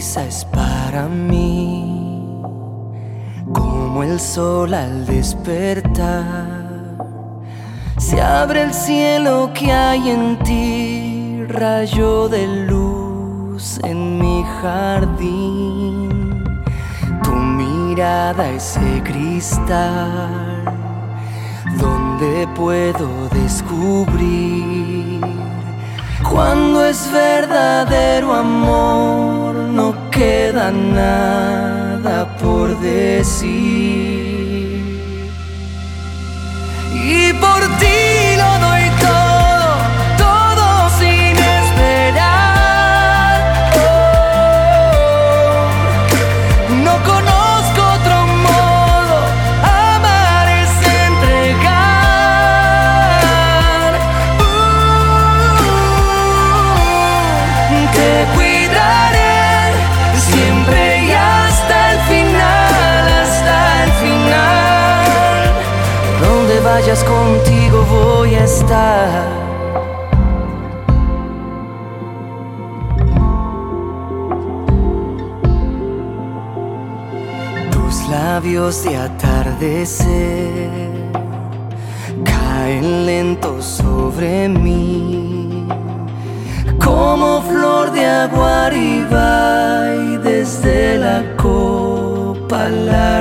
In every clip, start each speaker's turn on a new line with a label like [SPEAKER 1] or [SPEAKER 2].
[SPEAKER 1] sonrisa es para mí como el sol al despertar. Se abre el cielo que hay en ti, rayo de luz en mi jardín. Tu mirada, ese cristal donde puedo descubrir cuando es verdadero amor. No queda nada por decir, y por ti lo doy todo, todo sin esperar. No conozco otro modo, amar es entregar. Te cuidaré siempre y hasta el final, hasta el final. Donde vayas contigo voy a estar. Tus labios de atardecer caen lentos sobre mí, como flor de agua arriba y desde la copa a la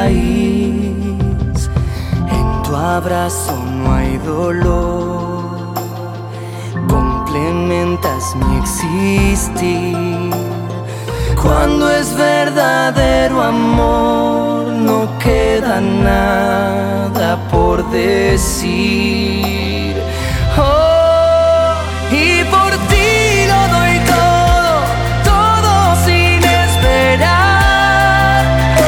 [SPEAKER 1] raíz. En tu abrazo no hay dolor, complementas mi existir. Cuando es verdadero amor, no queda nada por decir. Oh, y por ti lo doy todo, todo sin esperar.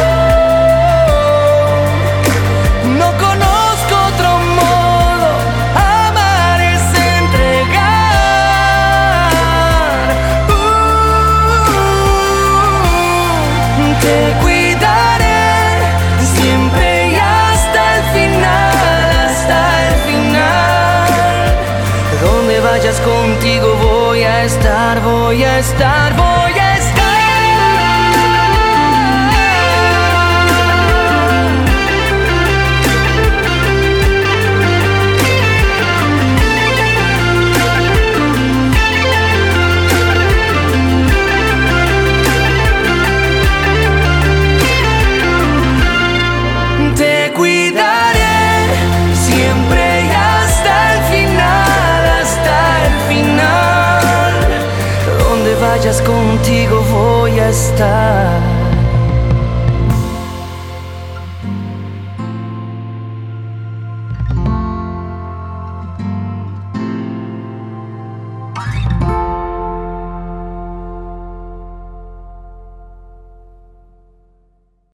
[SPEAKER 1] No conozco otro modo, amar es entregar. Te cuidaré siempre y hasta el final, hasta el final. Donde vayas contigo voy a estar, voy a estar, voy a estar. Te cuidaré siempre y hasta el final, hasta el final. Donde vayas contigo voy a estar.